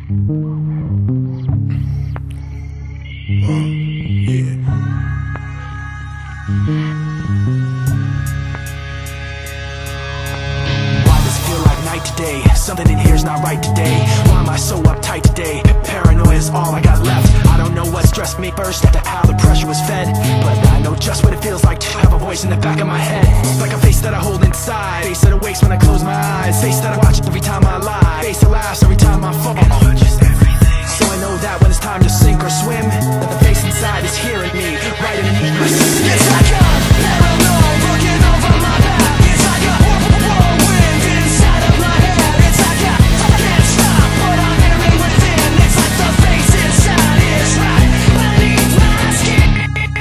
Why does it feel like night today? Something in here's not right today. Why am I so uptight today? Paranoia is all I got left. I don't know what stressed me first after how the pressure was fed, but I know just what it feels like to have a voice in the back of my head. Like a face that I hold inside, face that awakes when I close my eyes, face that I watch every time I lie, face that laughs every time I fall. So I know that when it's time to sink or swim, that the face inside is hearing me, right underneath my skin. It's like I'm paranoid, looking over my back. It's like a whirlwind inside of my head. It's like I can't stop, but I'm hearing within. It's like the face inside is right beneath my skin.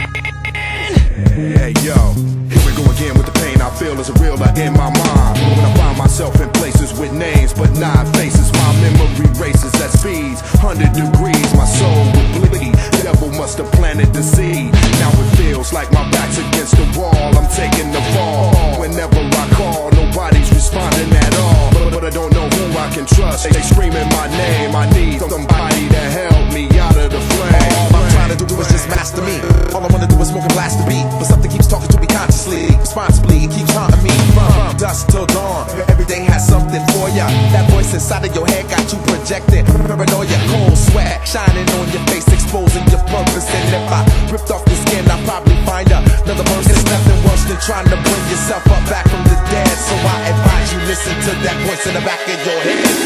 Hey yo, here we go again with the pain I feel is a realer in my mind. When I find myself in places with names but not faces, my memory races at speeds 100 degrees. My soul would bleed. Devil must have planted the seed. Now it feels like my back's against the wall. I'm taking the fall. Whenever I call, nobody's responding at all. But I don't know who I can trust. They screaming my name. I need somebody to help me out of the flame. All I'm trying to do is just master me. All I wanna do is smoke and blast the beat. But something keeps talking to me consciously, responsibly. It keeps haunting me from dusk till dawn. Every day has something for ya. That voice inside of your head got you projecting paranoia, cold sweat shining on your face, exposing your purpose. And if I ripped off your skin, I'd probably find another person. It's nothing worse than trying to bring yourself up back from the dead. So I advise you listen to that voice in the back of your head.